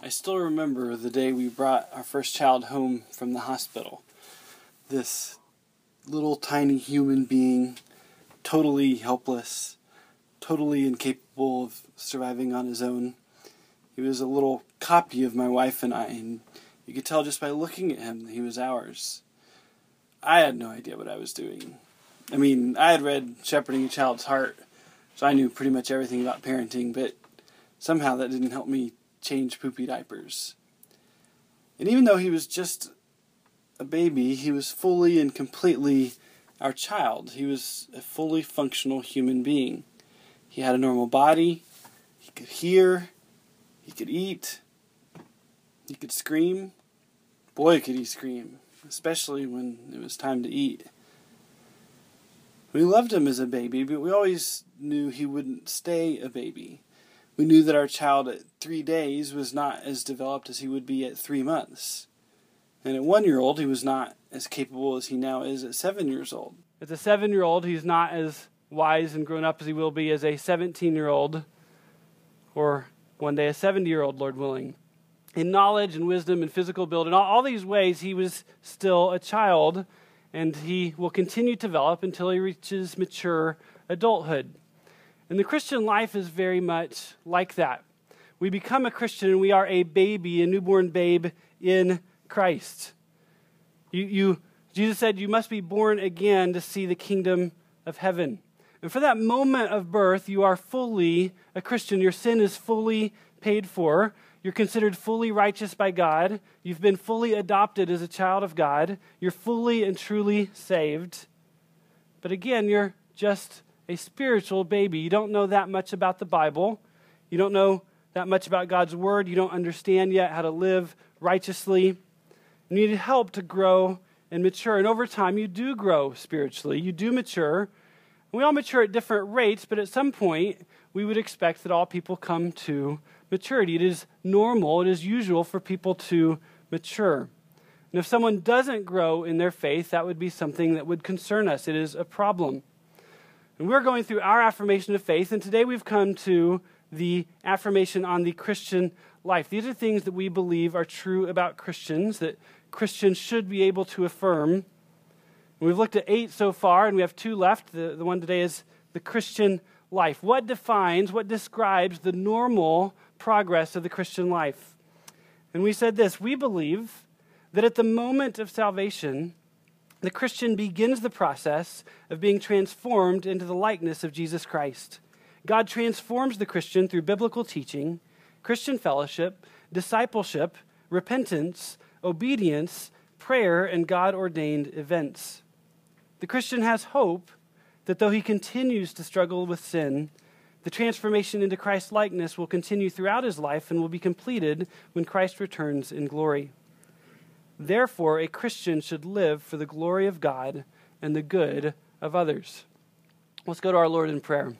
I still remember the day we brought our first child home from the hospital. This little tiny human being, totally helpless, totally incapable of surviving on his own. He was a little copy of my wife and I, and you could tell just by looking at him that he was ours. I had no idea what I was doing. I mean, I had read Shepherding a Child's Heart, so I knew pretty much everything about parenting, but somehow that didn't help me change poopy diapers. And even though he was just a baby, he was fully and completely our child. He was a fully functional human being. He had a normal body, he could hear, he could eat, he could scream. Boy, could he scream, especially when it was time to eat. We loved him as a baby, but we always knew he wouldn't stay a baby. We knew that our child at 3 days was not as developed as he would be at 3 months. And at 1 year old, he was not as capable as he now is at 7 years old. As a 7-year-old, he's not as wise and grown up as he will be as a 17-year-old, or one day a 70-year-old, Lord willing. In knowledge and wisdom and physical build, in all these ways, he was still a child, and he will continue to develop until he reaches mature adulthood. And the Christian life is very much like that. We become a Christian and we are a baby, a newborn babe in Christ. Jesus said you must be born again to see the kingdom of heaven. And for that moment of birth, you are fully a Christian. Your sin is fully paid for. You're considered fully righteous by God. You've been fully adopted as a child of God. You're fully and truly saved. But again, you're just a spiritual baby. You don't know that much about the Bible. You don't know that much about God's Word. You don't understand yet how to live righteously. You need help to grow and mature. And over time, you do grow spiritually. You do mature. We all mature at different rates, but at some point, we would expect that all people come to maturity. It is normal, it is usual for people to mature. And if someone doesn't grow in their faith, that would be something that would concern us. It is a problem. And we're going through our affirmation of faith, and today we've come to the affirmation on the Christian life. These are things that we believe are true about Christians, that Christians should be able to affirm. And we've looked at 8 so far, and we have 2 left. The one today is the Christian life. What describes the normal progress of the Christian life? And we said this: we believe that at the moment of salvation, the Christian begins the process of being transformed into the likeness of Jesus Christ. God transforms the Christian through biblical teaching, Christian fellowship, discipleship, repentance, obedience, prayer, and God-ordained events. The Christian has hope that though he continues to struggle with sin, the transformation into Christ's likeness will continue throughout his life and will be completed when Christ returns in glory. Therefore, a Christian should live for the glory of God and the good of others. Let's go to our Lord in prayer.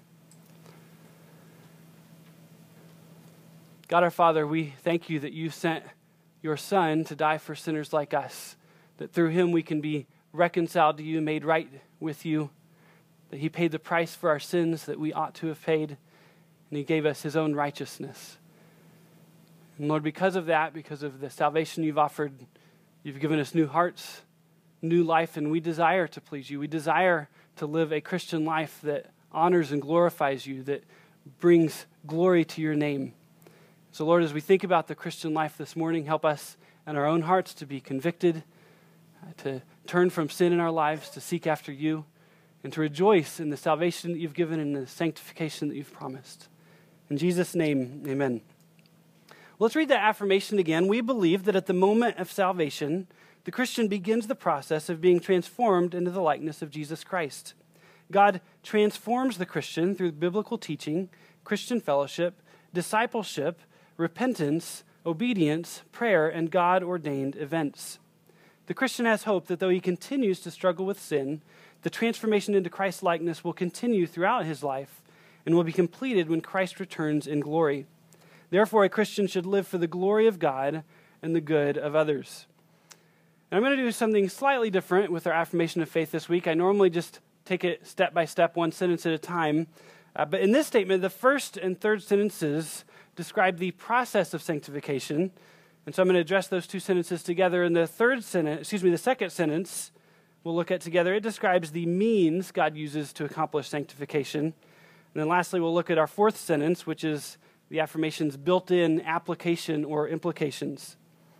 God our Father, we thank you that you sent your Son to die for sinners like us, that through him we can be reconciled to you, made right with you, that he paid the price for our sins that we ought to have paid, and he gave us his own righteousness. And Lord, because of that, because of the salvation you've offered, you've given us new hearts, new life, and we desire to please you. We desire to live a Christian life that honors and glorifies you, that brings glory to your name. So Lord, as we think about the Christian life this morning, help us in our own hearts to be convicted, to turn from sin in our lives, to seek after you, and to rejoice in the salvation that you've given and the sanctification that you've promised. In Jesus' name, amen. Let's read that affirmation again. We believe that at the moment of salvation, the Christian begins the process of being transformed into the likeness of Jesus Christ. God transforms the Christian through biblical teaching, Christian fellowship, discipleship, repentance, obedience, prayer, and God-ordained events. The Christian has hope that though he continues to struggle with sin, the transformation into Christ's likeness will continue throughout his life and will be completed when Christ returns in glory. Therefore, a Christian should live for the glory of God and the good of others. And I'm going to do something slightly different with our affirmation of faith this week. I normally just take it step by step, one sentence at a time. But in this statement, the first and third sentences describe the process of sanctification. And so I'm going to address those two sentences together. In the second sentence we'll look at together, it describes the means God uses to accomplish sanctification. And then lastly, we'll look at our fourth sentence, which is the affirmation's built-in application or implications.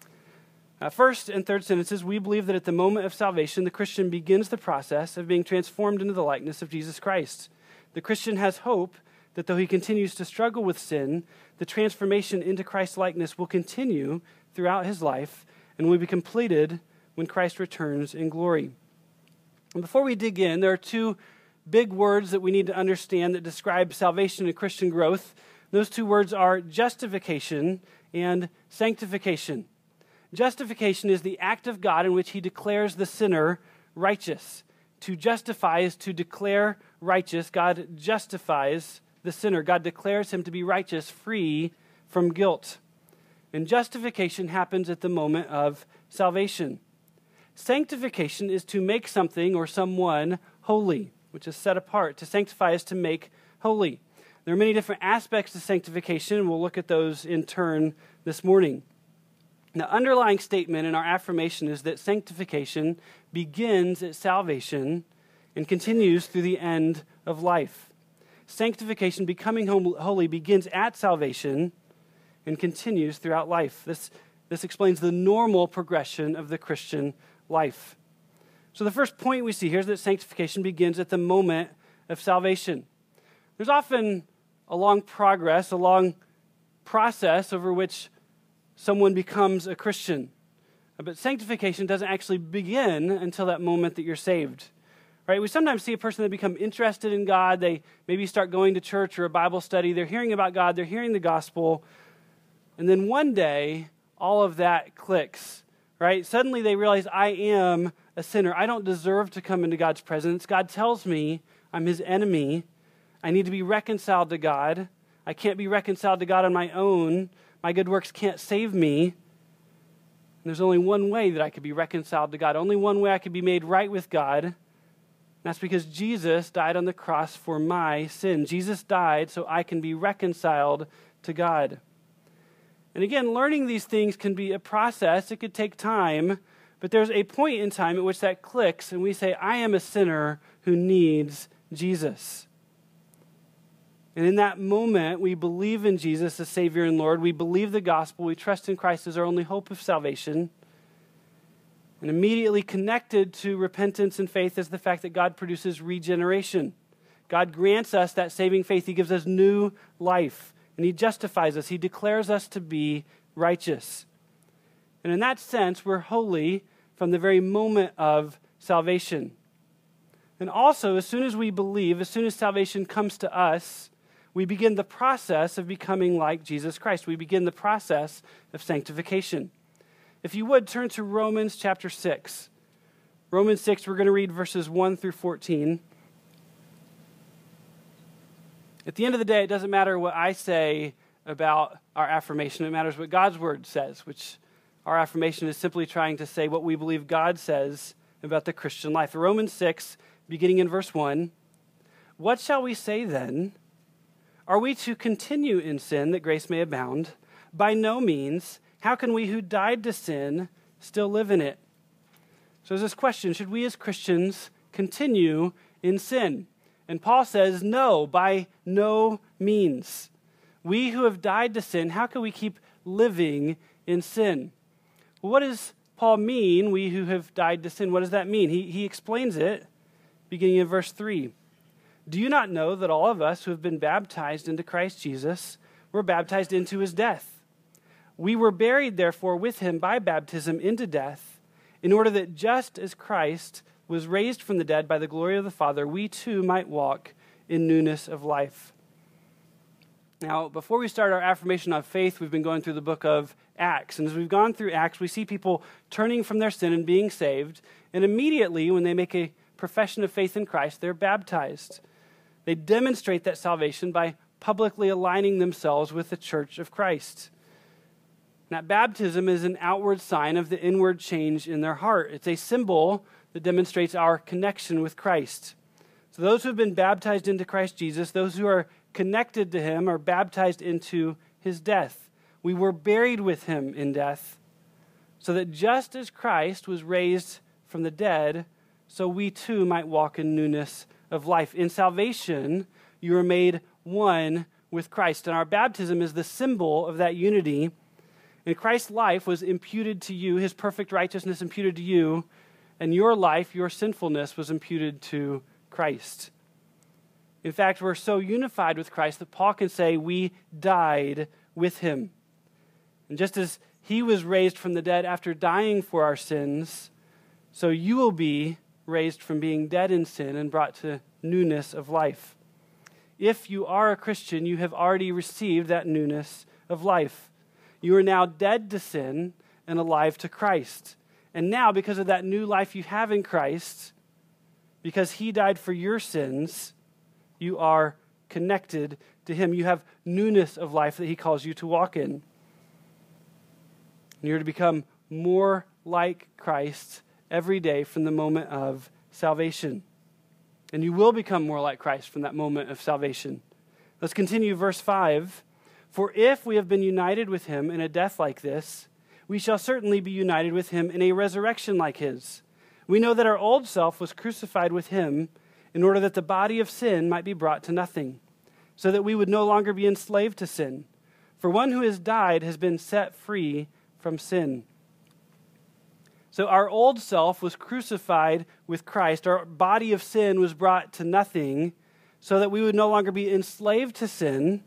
First and third sentences, we believe that at the moment of salvation, the Christian begins the process of being transformed into the likeness of Jesus Christ. The Christian has hope that though he continues to struggle with sin, the transformation into Christ's likeness will continue throughout his life and will be completed when Christ returns in glory. And before we dig in, there are two big words that we need to understand that describe salvation and Christian growth. Those two words are justification and sanctification. Justification is the act of God in which he declares the sinner righteous. To justify is to declare righteous. God justifies the sinner. God declares him to be righteous, free from guilt. And justification happens at the moment of salvation. Sanctification is to make something or someone holy, which is set apart. To sanctify is to make holy. There are many different aspects to sanctification, and we'll look at those in turn this morning. The underlying statement in our affirmation is that sanctification begins at salvation and continues through the end of life. Sanctification, becoming holy, begins at salvation and continues throughout life. This explains the normal progression of the Christian life. So the first point we see here is that sanctification begins at the moment of salvation. There's often a long progress, a long process over which someone becomes a Christian. But sanctification doesn't actually begin until that moment that you're saved. Right? We sometimes see a person that become interested in God. They maybe start going to church or a Bible study. They're hearing about God. They're hearing the gospel. And then one day, all of that clicks. Right? Suddenly they realize, I am a sinner. I don't deserve to come into God's presence. God tells me I'm his enemy. I need to be reconciled to God. I can't be reconciled to God on my own. My good works can't save me. And there's only one way that I could be reconciled to God. Only one way I could be made right with God. And that's because Jesus died on the cross for my sin. Jesus died so I can be reconciled to God. And again, learning these things can be a process. It could take time. But there's a point in time at which that clicks and we say, I am a sinner who needs Jesus. And in that moment, we believe in Jesus as Savior and Lord. We believe the gospel. We trust in Christ as our only hope of salvation. And immediately connected to repentance and faith is the fact that God produces regeneration. God grants us that saving faith. He gives us new life. And he justifies us. He declares us to be righteous. And in that sense, we're holy from the very moment of salvation. And also, as soon as we believe, as soon as salvation comes to us, we begin the process of becoming like Jesus Christ. We begin the process of sanctification. If you would, turn to Romans chapter 6. Romans 6, we're going to read verses 1 through 14. At the end of the day, it doesn't matter what I say about our affirmation. It matters what God's word says, which our affirmation is simply trying to say what we believe God says about the Christian life. Romans 6, beginning in verse 1. What shall we say then? Are we to continue in sin that grace may abound? By no means. How can we who died to sin still live in it? So there's this question, should we as Christians continue in sin? And Paul says, no, by no means. We who have died to sin, how can we keep living in sin? Well, what does Paul mean, we who have died to sin? What does that mean? He explains it beginning in verse 3. Do you not know that all of us who have been baptized into Christ Jesus were baptized into his death? We were buried, therefore, with him by baptism into death, in order that just as Christ was raised from the dead by the glory of the Father, we too might walk in newness of life. Now, before we start our affirmation of faith, we've been going through the book of Acts. And as we've gone through Acts, we see people turning from their sin and being saved. And immediately, when they make a profession of faith in Christ, they're baptized. They demonstrate that salvation by publicly aligning themselves with the church of Christ. Now, baptism is an outward sign of the inward change in their heart. It's a symbol that demonstrates our connection with Christ. So those who have been baptized into Christ Jesus, those who are connected to him, are baptized into his death. We were buried with him in death, so that just as Christ was raised from the dead, so we too might walk in newness of life. In salvation, you are made one with Christ, and our baptism is the symbol of that unity. And Christ's life was imputed to you, his perfect righteousness imputed to you, and your life, your sinfulness, was imputed to Christ. In fact, we're so unified with Christ that Paul can say we died with him. And just as he was raised from the dead after dying for our sins, so you will be raised from being dead in sin and brought to newness of life. If you are a Christian, you have already received that newness of life. You are now dead to sin and alive to Christ. And now, because of that new life you have in Christ, because he died for your sins, you are connected to him. You have newness of life that he calls you to walk in. And you're to become more like Christ every day from the moment of salvation. And you will become more like Christ from that moment of salvation. Let's continue verse 5. For if we have been united with him in a death like this, we shall certainly be united with him in a resurrection like his. We know that our old self was crucified with him in order that the body of sin might be brought to nothing, so that we would no longer be enslaved to sin. For one who has died has been set free from sin. So our old self was crucified with Christ. Our body of sin was brought to nothing so that we would no longer be enslaved to sin.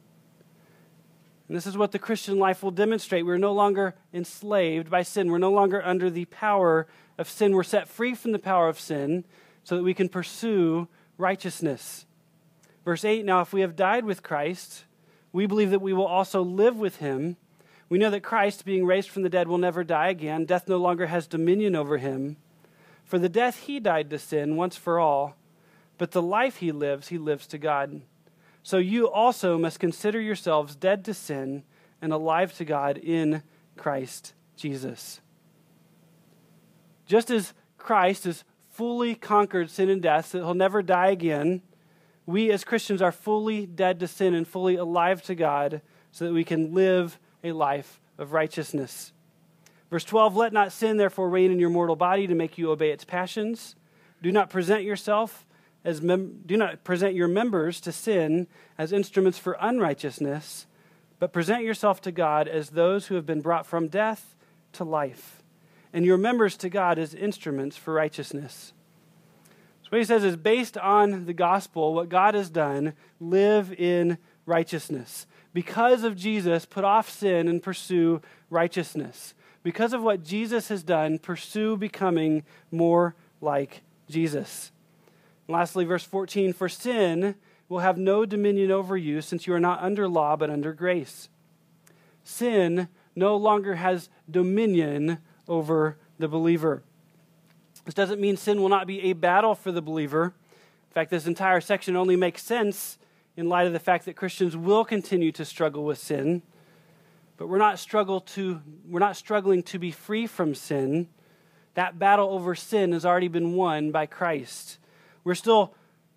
And this is what the Christian life will demonstrate. We're no longer enslaved by sin. We're no longer under the power of sin. We're set free from the power of sin so that we can pursue righteousness. Verse 8, now if we have died with Christ, we believe that we will also live with him. We know that Christ, being raised from the dead, will never die again. Death no longer has dominion over him. For the death he died to sin once for all, but the life he lives to God. So you also must consider yourselves dead to sin and alive to God in Christ Jesus. Just as Christ has fully conquered sin and death, so that he'll never die again, we as Christians are fully dead to sin and fully alive to God so that we can live a life of righteousness. Verse 12, let not sin therefore reign in your mortal body to make you obey its passions. Do not present your members to sin as instruments for unrighteousness, but present yourself to God as those who have been brought from death to life, and your members to God as instruments for righteousness. So what he says is, based on the gospel, what God has done, live in righteousness. Because of Jesus, put off sin and pursue righteousness. Because of what Jesus has done, pursue becoming more like Jesus. And lastly, verse 14, for sin will have no dominion over you, since you are not under law, but under grace. Sin no longer has dominion over the believer. This doesn't mean sin will not be a battle for the believer. In fact, this entire section only makes sense in light of the fact that Christians will continue to struggle with sin. But we're not struggling to be free from sin. That battle over sin has already been won by Christ. We still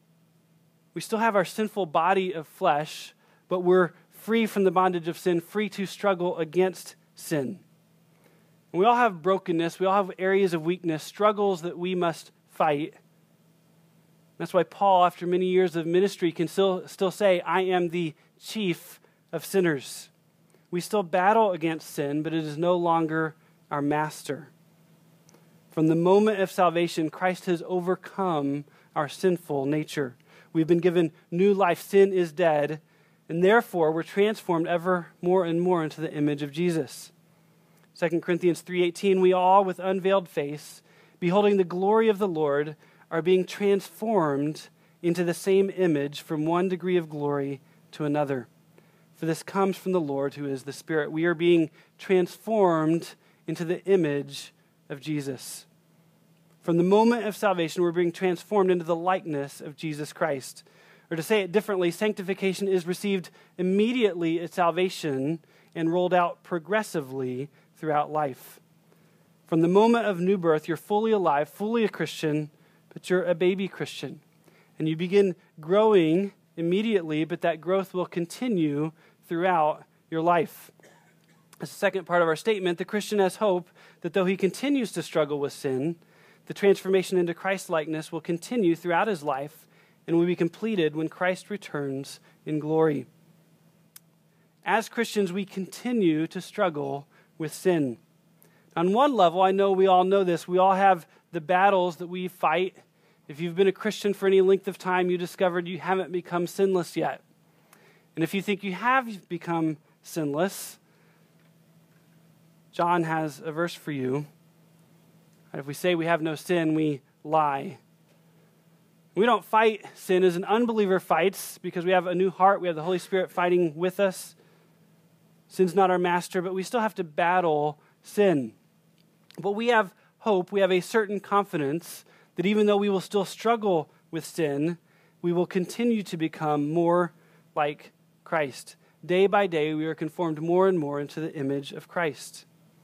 have our sinful body of flesh, but we're free from the bondage of sin, free to struggle against sin. And we all have brokenness. We all have areas of weakness, struggles that we must fight. That's why Paul, after many years of ministry, can still say, I am the chief of sinners. We still battle against sin, but it is no longer our master. From the moment of salvation, Christ has overcome our sinful nature. We've been given new life. Sin is dead, and therefore we're transformed ever more and more into the image of Jesus. 2 Corinthians 3:18, we all, with unveiled face, beholding the glory of the Lord, are being transformed into the same image from one degree of glory to another. For this comes from the Lord, who is the Spirit. We are being transformed into the image of Jesus. From the moment of salvation, we're being transformed into the likeness of Jesus Christ. Or to say it differently, sanctification is received immediately at salvation and rolled out progressively throughout life. From the moment of new birth, you're fully alive, fully a Christian, but you're a baby Christian. And you begin growing immediately, but that growth will continue throughout your life. As the second part of our statement, the Christian has hope that though he continues to struggle with sin, the transformation into Christ-likeness will continue throughout his life and will be completed when Christ returns in glory. As Christians, we continue to struggle with sin. On one level, I know we all know this. We all have the battles that we fight. If you've been a Christian for any length of time, you discovered you haven't become sinless yet. And if you think you have become sinless, John has a verse for you. If we say we have no sin, we lie. We don't fight sin as an unbeliever fights because we have a new heart. We have the Holy Spirit fighting with us. Sin's not our master, but we still have to battle sin. But we have hope. We have a certain confidence that even though we will still struggle with sin, we will continue to become more like Christ. Day by day, we are conformed more and more into the image of Christ.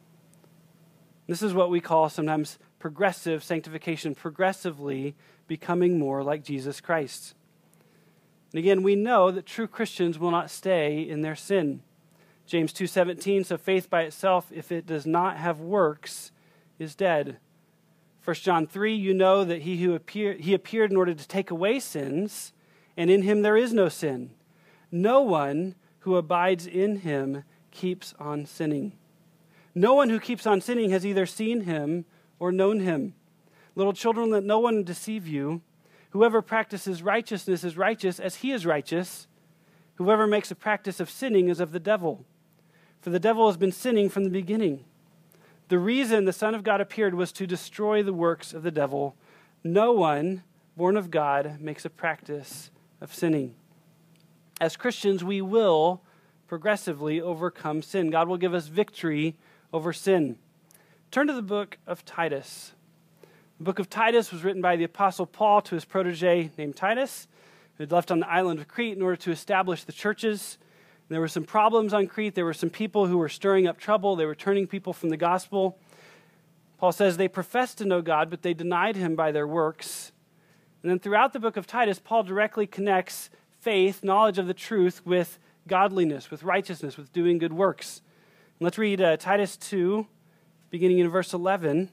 This is what we call sometimes progressive sanctification, progressively becoming more like Jesus Christ. And again, we know that true Christians will not stay in their sin. James 2:17, so faith by itself, if it does not have works, is dead. 1 John 3, you know that he appeared in order to take away sins, and in him there is no sin. No one who abides in him keeps on sinning. No one who keeps on sinning has either seen him or known him. Little children, let no one deceive you. Whoever practices righteousness is righteous as he is righteous. Whoever makes a practice of sinning is of the devil. For the devil has been sinning from the beginning. The reason the Son of God appeared was to destroy the works of the devil. No one born of God makes a practice of sinning. As Christians, we will progressively overcome sin. God will give us victory over sin. Turn to the book of Titus. The book of Titus was written by the Apostle Paul to his protege named Titus, who had left on the island of Crete in order to establish the churches. There were some problems on Crete. There were some people who were stirring up trouble. They were turning people from the gospel. Paul says they professed to know God, but they denied him by their works. And then throughout the book of Titus, Paul directly connects faith, knowledge of the truth, with godliness, with righteousness, with doing good works. And let's read Titus 2, beginning in verse 11.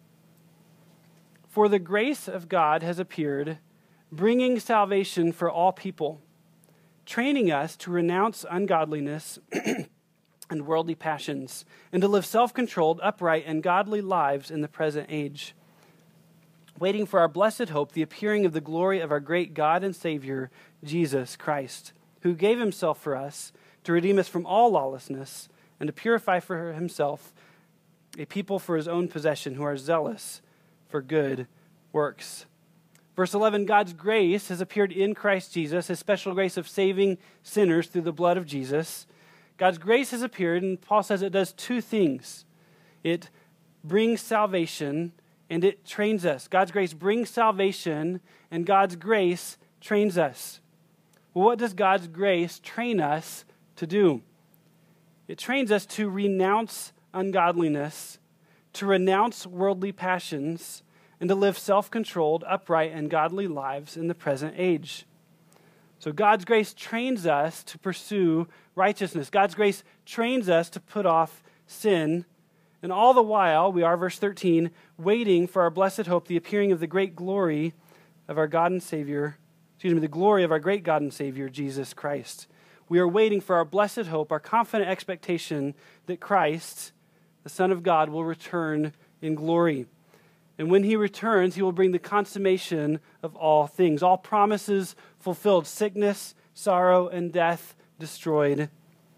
For the grace of God has appeared, bringing salvation for all people, training us to renounce ungodliness and worldly passions, and to live self-controlled, upright, and godly lives in the present age, waiting for our blessed hope, the appearing of the glory of our great God and Savior, Jesus Christ, who gave himself for us to redeem us from all lawlessness and to purify for himself a people for his own possession who are zealous for good works. Verse 11, God's grace has appeared in Christ Jesus, his special grace of saving sinners through the blood of Jesus. God's grace has appeared, and Paul says it does two things. It brings salvation, and it trains us. God's grace brings salvation, and God's grace trains us. Well, what does God's grace train us to do? It trains us to renounce ungodliness, to renounce worldly passions, and to live self-controlled, upright, and godly lives in the present age. So God's grace trains us to pursue righteousness. God's grace trains us to put off sin. And all the while, we are, verse 13, waiting for our blessed hope, the appearing of the great glory of our God and Savior, the glory of our great God and Savior, Jesus Christ. We are waiting for our blessed hope, our confident expectation that Christ, the Son of God, will return in glory. And when he returns, he will bring the consummation of all things, all promises fulfilled, sickness, sorrow, and death destroyed. And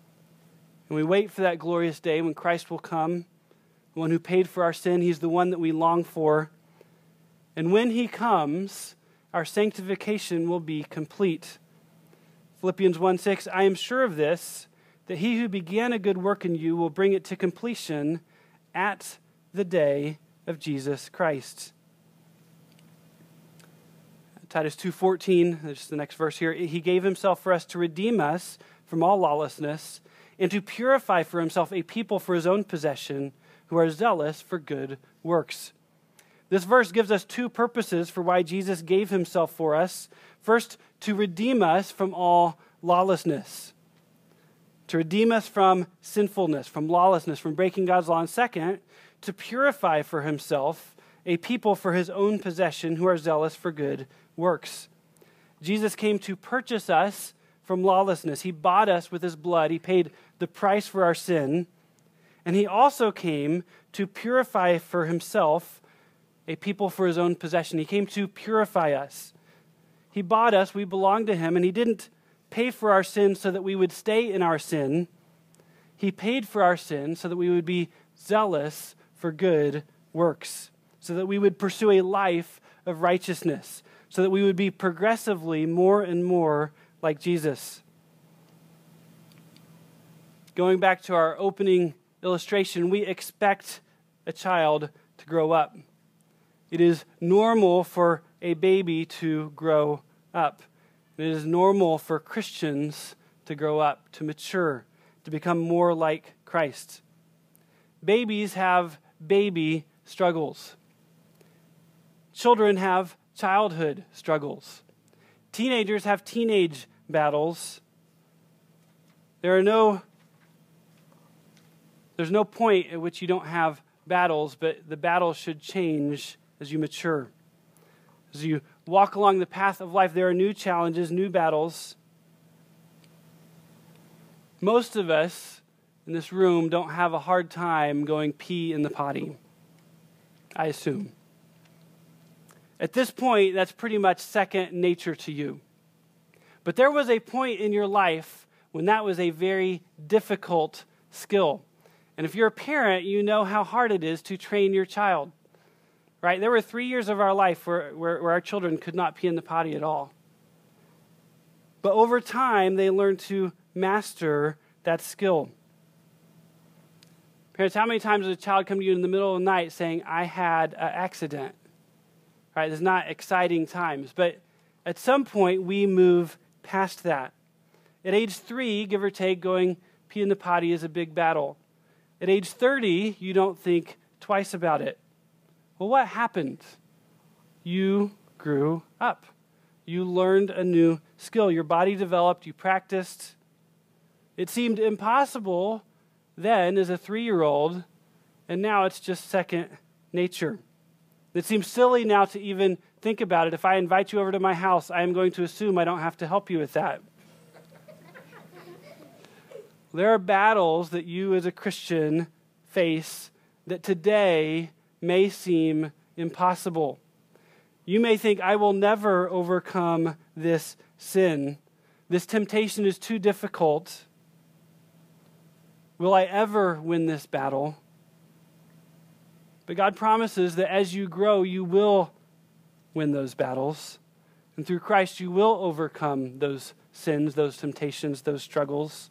we wait for that glorious day when Christ will come, the one who paid for our sin. He's the one that we long for. And when he comes, our sanctification will be complete. Philippians 1:6, I am sure of this, that he who began a good work in you will bring it to completion at the day of Jesus Christ. Titus 2:14, that's the next verse here. He gave himself for us to redeem us from all lawlessness and to purify for himself a people for his own possession who are zealous for good works. This verse gives us two purposes for why Jesus gave himself for us. First, to redeem us from all lawlessness. to redeem us from sinfulness, from lawlessness, from breaking God's law, and second, to purify for himself a people for his own possession who are zealous for good works. Jesus came to purchase us from lawlessness. He bought us with his blood. He paid the price for our sin. And he also came to purify for himself a people for his own possession. He came to purify us. He bought us. We belong to him. And he didn't pay for our sin so that we would stay in our sin. He paid for our sin so that we would be zealous for good works, so that we would pursue a life of righteousness, so that we would be progressively more and more like Jesus. Going back to our opening illustration, we expect a child to grow up. It is normal for a baby to grow up. It is normal for Christians to grow up, to mature, to become more like Christ. Babies have baby struggles. Children have childhood struggles. Teenagers have teenage battles. There's no point at which you don't have battles, but the battles should change as you mature. As you walk along the path of life, there are new challenges, new battles. Most of us in this room don't have a hard time going pee in the potty, I assume. At this point, that's pretty much second nature to you. But there was a point in your life when that was a very difficult skill. And if you're a parent, you know how hard it is to train your child. Right? There were 3 years of our life where our children could not pee in the potty at all. But over time, they learned to master that skill. Parents, how many times does a child come to you in the middle of the night saying, I had an accident? Right? It's not exciting times. But at some point, we move past that. At age 3, give or take, going pee in the potty is a big battle. At age 30, you don't think twice about it. Well, what happened? You grew up. You learned a new skill. Your body developed. You practiced. It seemed impossible then as a 3-year-old, and now it's just second nature. It seems silly now to even think about it. If I invite you over to my house, I am going to assume I don't have to help you with that. There are battles that you as a Christian face that today may seem impossible. You may think, I will never overcome this sin. This temptation is too difficult. Will I ever win this battle? But God promises that as you grow, you will win those battles. And through Christ, you will overcome those sins, those temptations, those struggles.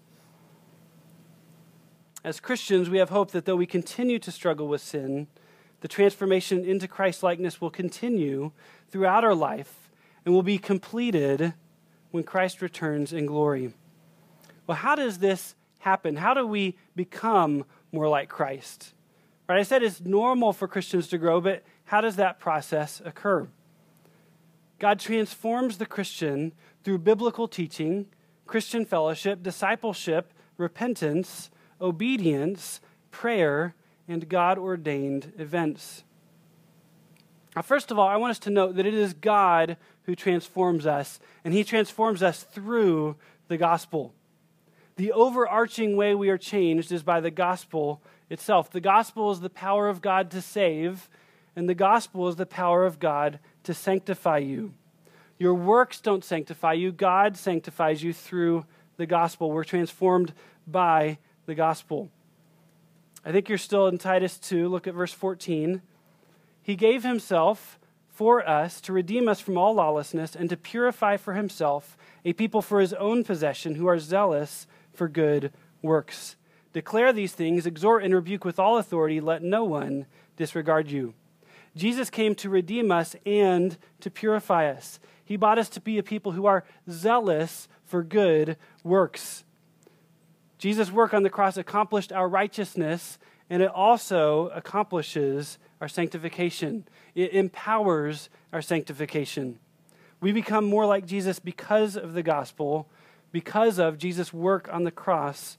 As Christians, we have hope that though we continue to struggle with sin, the transformation into Christ-likeness will continue throughout our life and will be completed when Christ returns in glory. Well, how does this happen? How do we become more like Christ? Right, I said it's normal for Christians to grow, but how does that process occur? God transforms the Christian through biblical teaching, Christian fellowship, discipleship, repentance, obedience, prayer, and God-ordained events. Now, first of all, I want us to note that it is God who transforms us, and he transforms us through the gospel. The overarching way we are changed is by the gospel itself. The gospel is the power of God to save, and the gospel is the power of God to sanctify you. Your works don't sanctify you. God sanctifies you through the gospel. We're transformed by the gospel. I think you're still in Titus 2. Look at verse 14. He gave himself for us to redeem us from all lawlessness and to purify for himself a people for his own possession who are zealous for good works. Declare these things, exhort and rebuke with all authority, let no one disregard you. Jesus came to redeem us and to purify us. He bought us to be a people who are zealous for good works. Jesus' work on the cross accomplished our righteousness, and it also accomplishes our sanctification. It empowers our sanctification. We become more like Jesus because of the gospel, because of Jesus' work on the cross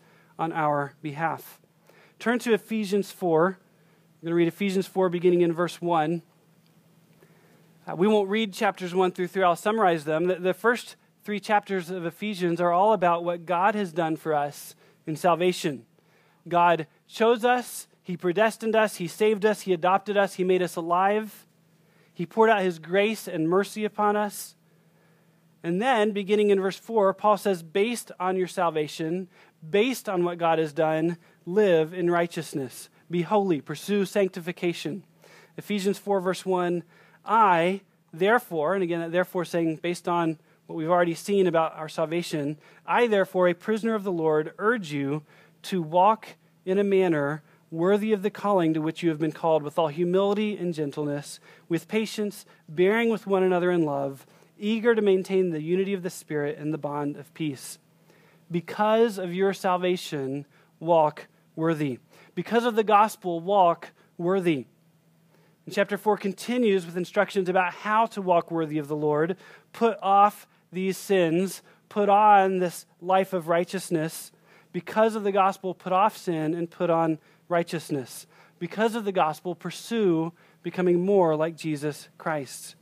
on our behalf. Turn to Ephesians 4. I'm going to read Ephesians 4 beginning in verse 1. We won't read chapters 1 through 3. I'll summarize them. The first 3 chapters of Ephesians are all about what God has done for us in salvation. God chose us. He predestined us. He saved us. He adopted us. He made us alive. He poured out his grace and mercy upon us. And then, beginning in verse 4, Paul says, based on your salvation, based on what God has done, live in righteousness. Be holy. Pursue sanctification. Ephesians 4, verse 1, I, therefore, and again, that therefore saying based on what we've already seen about our salvation, I, therefore, a prisoner of the Lord, urge you to walk in a manner worthy of the calling to which you have been called, with all humility and gentleness, with patience, bearing with one another in love, eager to maintain the unity of the Spirit and the bond of peace. Because of your salvation, walk worthy. Because of the gospel, walk worthy. And chapter 4 continues with instructions about how to walk worthy of the Lord, put off these sins, put on this life of righteousness. Because of the gospel, put off sin and put on righteousness. Because of the gospel, pursue becoming more like Jesus Christ.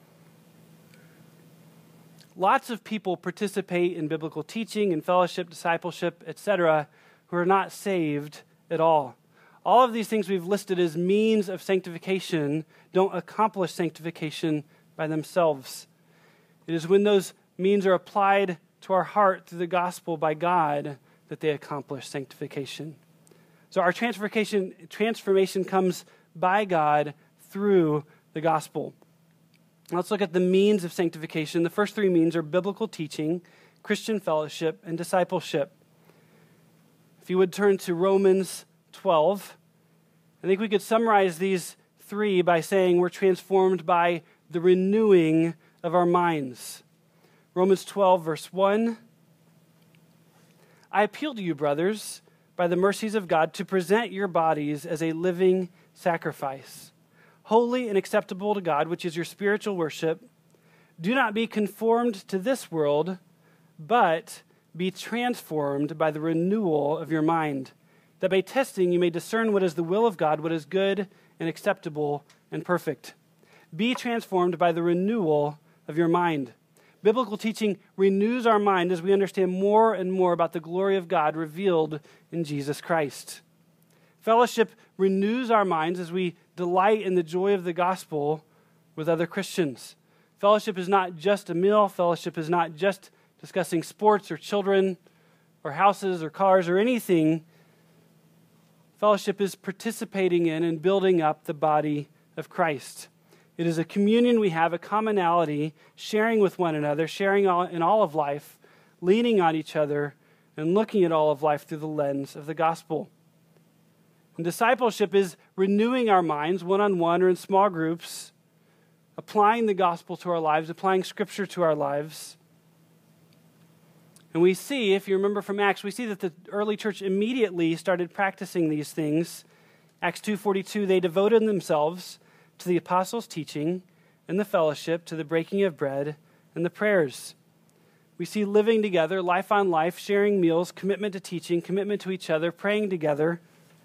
Lots of people participate in biblical teaching and fellowship, discipleship, etc., who are not saved at all. All of these things we've listed as means of sanctification don't accomplish sanctification by themselves. It is when those means are applied to our heart through the gospel by God that they accomplish sanctification. So our transformation comes by God through the gospel. Let's look at the means of sanctification. The first 3 means are biblical teaching, Christian fellowship, and discipleship. If you would turn to Romans 12, I think we could summarize these 3 by saying we're transformed by the renewing of our minds. Romans 12, verse 1. I appeal to you, brothers, by the mercies of God, to present your bodies as a living sacrifice, holy and acceptable to God, which is your spiritual worship. Do not be conformed to this world, but be transformed by the renewal of your mind, that by testing you may discern what is the will of God, what is good and acceptable and perfect. Be transformed by the renewal of your mind. Biblical teaching renews our mind as we understand more and more about the glory of God revealed in Jesus Christ. Fellowship renews our minds as we delight in the joy of the gospel with other Christians. Fellowship is not just a meal. Fellowship is not just discussing sports or children or houses or cars or anything. Fellowship is participating in and building up the body of Christ. It is a communion we have, a commonality, sharing with one another, sharing in all of life, leaning on each other, and looking at all of life through the lens of the gospel. And discipleship is renewing our minds one-on-one or in small groups, applying the gospel to our lives, applying Scripture to our lives. And we see, if you remember from Acts, we see that the early church immediately started practicing these things. Acts 2:42, they devoted themselves to the apostles' teaching and the fellowship, to the breaking of bread and the prayers. We see living together, life on life, sharing meals, commitment to teaching, commitment to each other, praying together.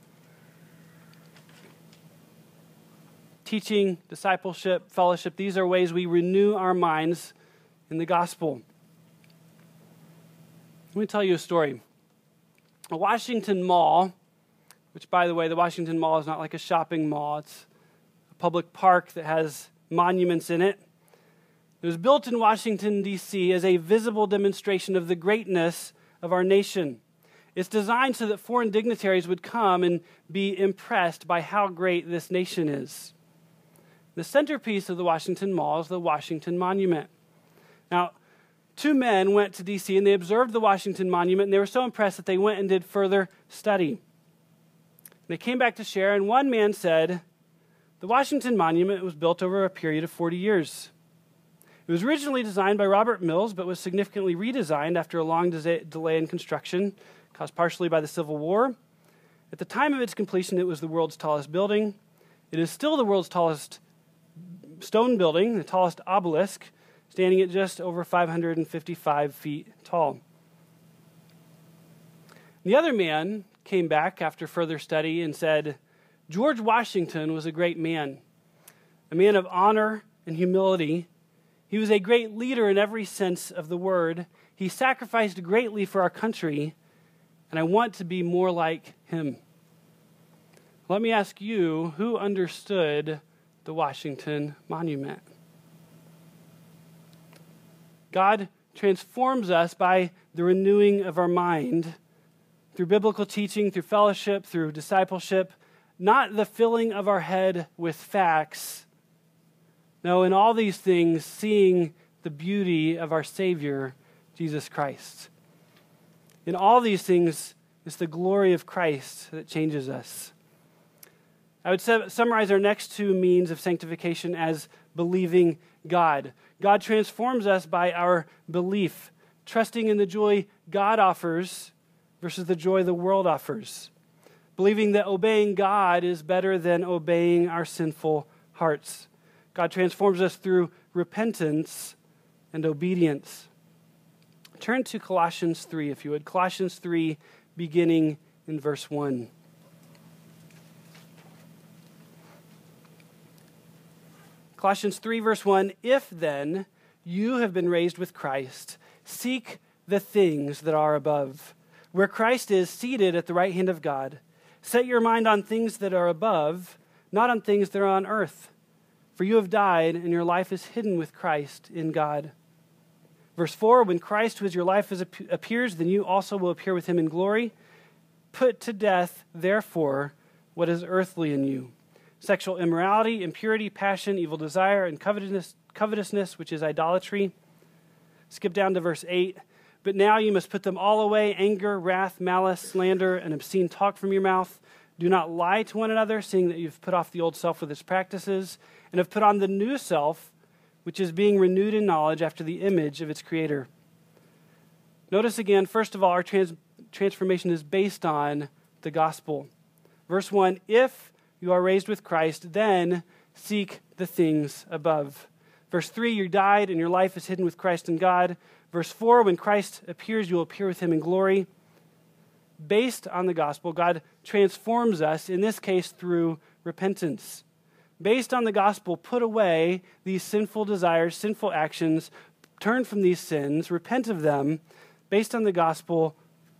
Teaching, discipleship, fellowship, these are ways we renew our minds in the gospel. Let me tell you a story. A Washington Mall, which, by the way, the Washington Mall is not like a shopping mall. It's a public park that has monuments in it. It was built in Washington, D.C. as a visible demonstration of the greatness of our nation. It's designed so that foreign dignitaries would come and be impressed by how great this nation is. The centerpiece of the Washington Mall is the Washington Monument. Now, 2 men went to D.C. and they observed the Washington Monument, and they were so impressed that they went and did further study. They came back to share, and one man said, the Washington Monument was built over a period of 40 years. It was originally designed by Robert Mills, but was significantly redesigned after a long delay in construction, caused partially by the Civil War. At the time of its completion, it was the world's tallest building. It is still the world's tallest stone building, the tallest obelisk, standing at just over 555 feet tall. The other man came back after further study and said, George Washington was a great man, a man of honor and humility. He was a great leader in every sense of the word. He sacrificed greatly for our country, and I want to be more like him. Let me ask you, who understood the Washington Monument? God transforms us by the renewing of our mind through biblical teaching, through fellowship, through discipleship, not the filling of our head with facts. No, in all these things, seeing the beauty of our Savior, Jesus Christ. In all these things, it's the glory of Christ that changes us. I would summarize our next two means of sanctification as believing God. God transforms us by our belief, trusting in the joy God offers versus the joy the world offers. Believing that obeying God is better than obeying our sinful hearts. God transforms us through repentance and obedience. Turn to Colossians 3, if you would. Colossians 3, beginning in verse 1. Colossians 3, verse 1, If then you have been raised with Christ, seek the things that are above, where Christ is seated at the right hand of God. Set your mind on things that are above, not on things that are on earth. For you have died, and your life is hidden with Christ in God. Verse 4, When Christ, who is your life, appears, then you also will appear with him in glory. Put to death, therefore, what is earthly in you. Sexual immorality, impurity, passion, evil desire, and covetousness, which is idolatry. Skip down to verse 8. But now you must put them all away, anger, wrath, malice, slander, and obscene talk from your mouth. Do not lie to one another, seeing that you've put off the old self with its practices, and have put on the new self, which is being renewed in knowledge after the image of its creator. Notice again, first of all, our transformation is based on the gospel. Verse 1, If you are raised with Christ, then seek the things above. Verse 3, you died and your life is hidden with Christ in God. Verse 4, when Christ appears, you will appear with him in glory. Based on the gospel, God transforms us, in this case through repentance. Based on the gospel, put away these sinful desires, sinful actions, turn from these sins, repent of them. Based on the gospel,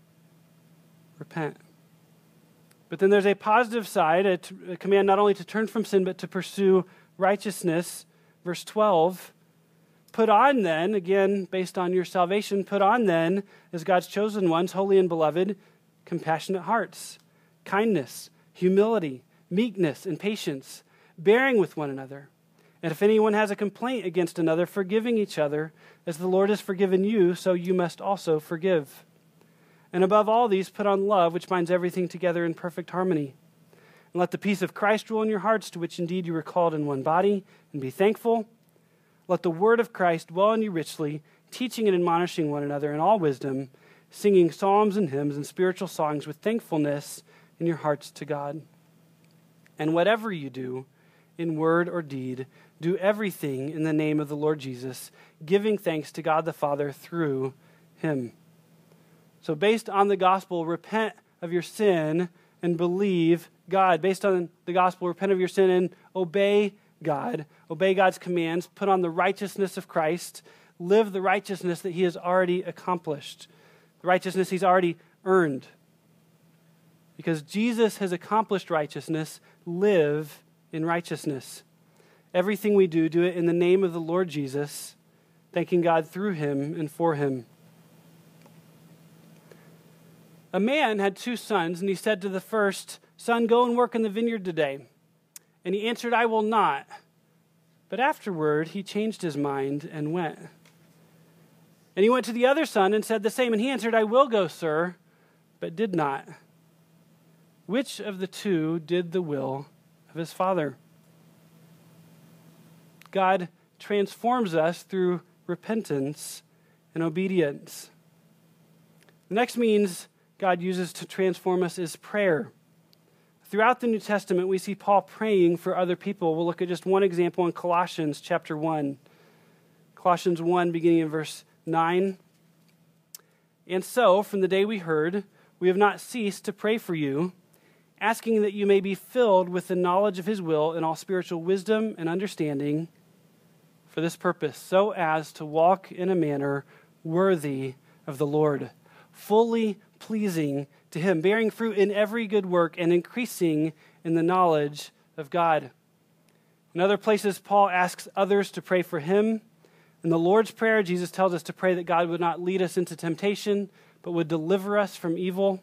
repent. But then there's a positive side, a command not only to turn from sin, but to pursue righteousness. Verse 12, put on then, again, based on your salvation, put on then, as God's chosen ones, holy and beloved, compassionate hearts, kindness, humility, meekness, and patience, bearing with one another. And if anyone has a complaint against another, forgiving each other, as the Lord has forgiven you, so you must also forgive. And above all these, put on love, which binds everything together in perfect harmony. And let the peace of Christ rule in your hearts, to which indeed you were called in one body, and be thankful. Let the word of Christ dwell in you richly, teaching and admonishing one another in all wisdom, singing psalms and hymns and spiritual songs with thankfulness in your hearts to God. And whatever you do, in word or deed, do everything in the name of the Lord Jesus, giving thanks to God the Father through him. So based on the gospel, repent of your sin and believe God. Based on the gospel, repent of your sin and obey God. Obey God's commands. Put on the righteousness of Christ. Live the righteousness that he has already accomplished. The righteousness he's already earned. Because Jesus has accomplished righteousness, live in righteousness. Everything we do, do it in the name of the Lord Jesus, thanking God through him and for him. A man had 2 sons, and he said to the first, Son, go and work in the vineyard today. And he answered, I will not. But afterward he changed his mind and went. And he went to the other son and said the same, and he answered, I will go, sir, but did not. Which of the 2 did the will of his father? God transforms us through repentance and obedience. The next means God uses to transform us is prayer. Throughout the New Testament, we see Paul praying for other people. We'll look at just one example in Colossians chapter 1. Colossians 1, beginning in verse 9. And so, from the day we heard, we have not ceased to pray for you, asking that you may be filled with the knowledge of his will in all spiritual wisdom and understanding for this purpose, so as to walk in a manner worthy of the Lord, fully pleasing to him, bearing fruit in every good work and increasing in the knowledge of God. In other places, Paul asks others to pray for him. In the Lord's Prayer, Jesus tells us to pray that God would not lead us into temptation, but would deliver us from evil.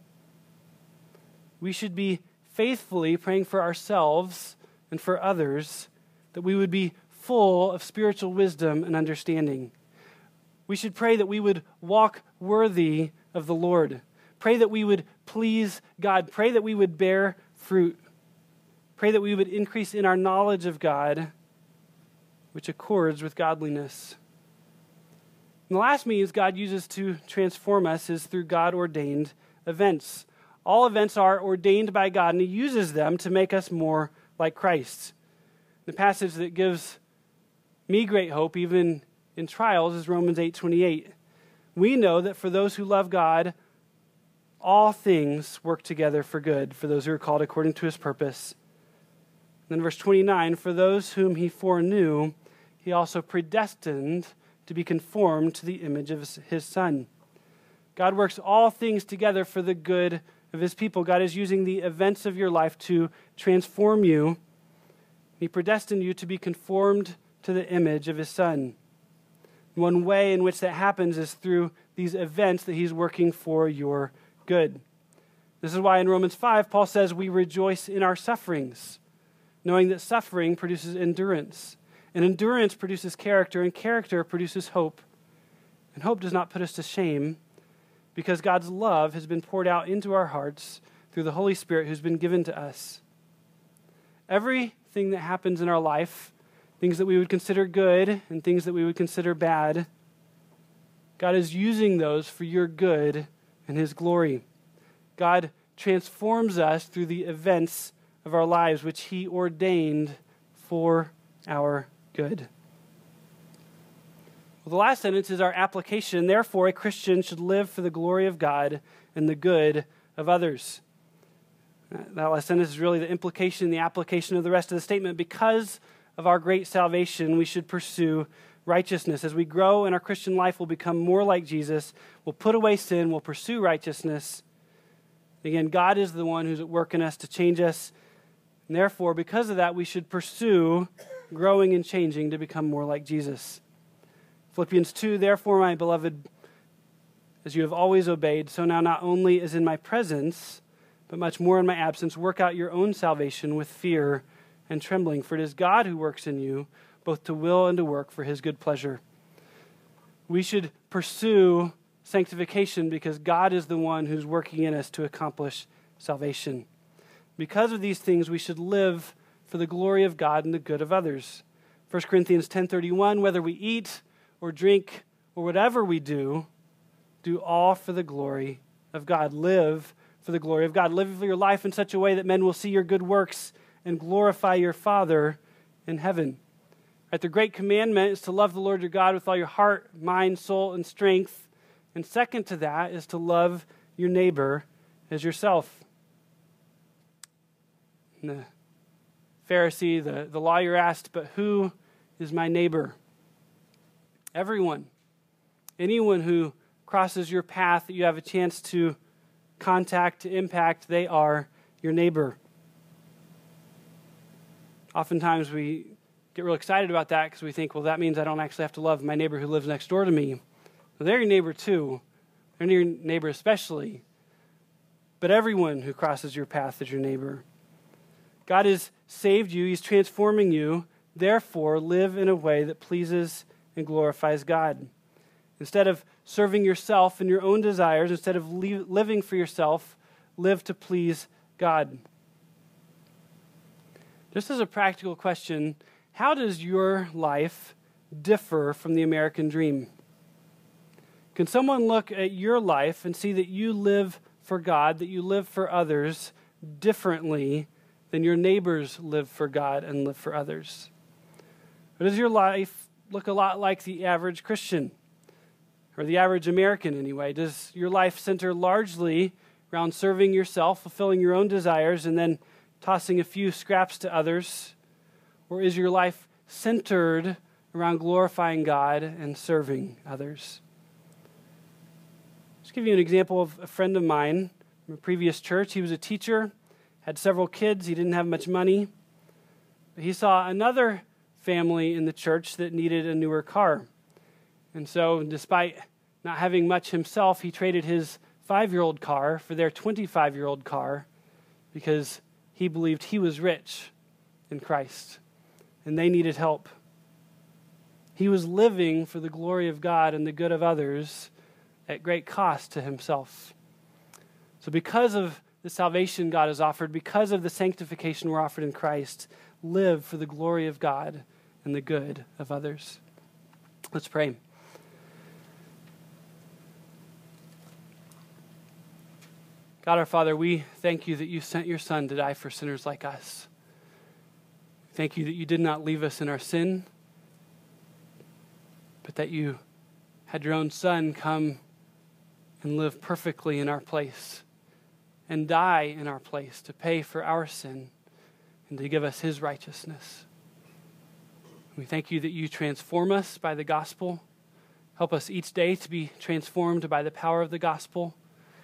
We should be faithfully praying for ourselves and for others, that we would be full of spiritual wisdom and understanding. We should pray that we would walk worthy of the Lord. Pray that we would please God. Pray that we would bear fruit. Pray that we would increase in our knowledge of God, which accords with godliness. And the last means God uses to transform us is through God-ordained events. All events are ordained by God, and he uses them to make us more like Christ. The passage that gives me great hope, even in trials, is Romans 8:28. We know that for those who love God, all things work together for good, for those who are called according to his purpose. Then verse 29, for those whom he foreknew, he also predestined to be conformed to the image of his Son. God works all things together for the good of his people. God is using the events of your life to transform you. He predestined you to be conformed to the image of his Son. One way in which that happens is through these events that he's working for your good. This is why in Romans 5, Paul says we rejoice in our sufferings, knowing that suffering produces endurance, and endurance produces character, and character produces hope. And hope does not put us to shame, because God's love has been poured out into our hearts through the Holy Spirit who's been given to us. Everything that happens in our life, things that we would consider good and things that we would consider bad, God is using those for your good and his glory. God transforms us through the events of our lives, which he ordained for our good. Well, the last sentence is our application. Therefore, a Christian should live for the glory of God and the good of others. That last sentence is really the implication, the application of the rest of the statement. Because of our great salvation, we should pursue righteousness. As we grow in our Christian life, we'll become more like Jesus. We'll put away sin. We'll pursue righteousness. Again, God is the one who's at work in us to change us. And therefore, because of that, we should pursue growing and changing to become more like Jesus. Philippians 2, therefore, my beloved, as you have always obeyed, so now not only as in my presence, but much more in my absence, work out your own salvation with fear and trembling. For it is God who works in you, both to will and to work for his good pleasure. We should pursue sanctification because God is the one who's working in us to accomplish salvation. Because of these things, we should live for the glory of God and the good of others. 1 Corinthians 10:31, whether we eat or drink or whatever we do all for the glory of God. Live for the glory of God. Live your life in such a way that men will see your good works and glorify your Father in heaven. Right, the great commandment is to love the Lord your God with all your heart, mind, soul, and strength. And second to that is to love your neighbor as yourself. And the Pharisee, the lawyer asked, but who is my neighbor? Everyone. Anyone who crosses your path that you have a chance to contact, to impact, they are your neighbor. Oftentimes we get real excited about that because we think, well, that means I don't actually have to love my neighbor who lives next door to me. Well, they're your neighbor too. They're your neighbor especially. But everyone who crosses your path is your neighbor. God has saved you. He's transforming you. Therefore, live in a way that pleases and glorifies God. Instead of serving yourself and your own desires, instead of living for yourself, live to please God. Just as a practical question, how does your life differ from the American dream? Can someone look at your life and see that you live for God, that you live for others differently than your neighbors live for God and live for others? Or does your life look a lot like the average Christian, or the average American anyway? Does your life center largely around serving yourself, fulfilling your own desires, and then tossing a few scraps to others? Or is your life centered around glorifying God and serving others? Just give you an example of a friend of mine from a previous church. He was a teacher, had several kids. He didn't have much money. But he saw another family in the church that needed a newer car. And so, despite not having much himself, he traded his 5-year-old car for their 25-year-old car because he believed he was rich in Christ and they needed help. He was living for the glory of God and the good of others at great cost to himself. So because of the salvation God has offered, because of the sanctification we're offered in Christ, live for the glory of God and the good of others. Let's pray. God our Father, we thank you that you sent your Son to die for sinners like us. Thank you that you did not leave us in our sin, but that you had your own Son come and live perfectly in our place and die in our place to pay for our sin and to give us his righteousness. We thank you that you transform us by the gospel. Help us each day to be transformed by the power of the gospel.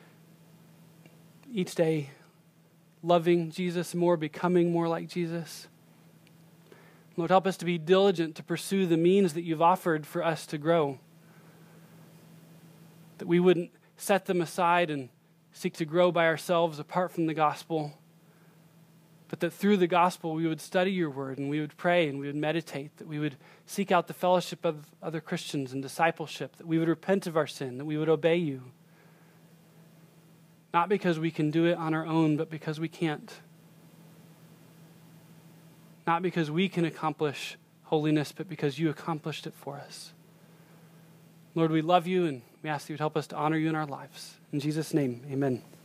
Each day loving Jesus more, becoming more like Jesus. Lord, help us to be diligent to pursue the means that you've offered for us to grow. That we wouldn't set them aside and seek to grow by ourselves apart from the gospel, but that through the gospel we would study your word and we would pray and we would meditate, that we would seek out the fellowship of other Christians and discipleship, that we would repent of our sin, that we would obey you. Not because we can do it on our own, but because we can't. Not because we can accomplish holiness, but because you accomplished it for us. Lord, we love you and we ask that you would help us to honor you in our lives. In Jesus' name, amen.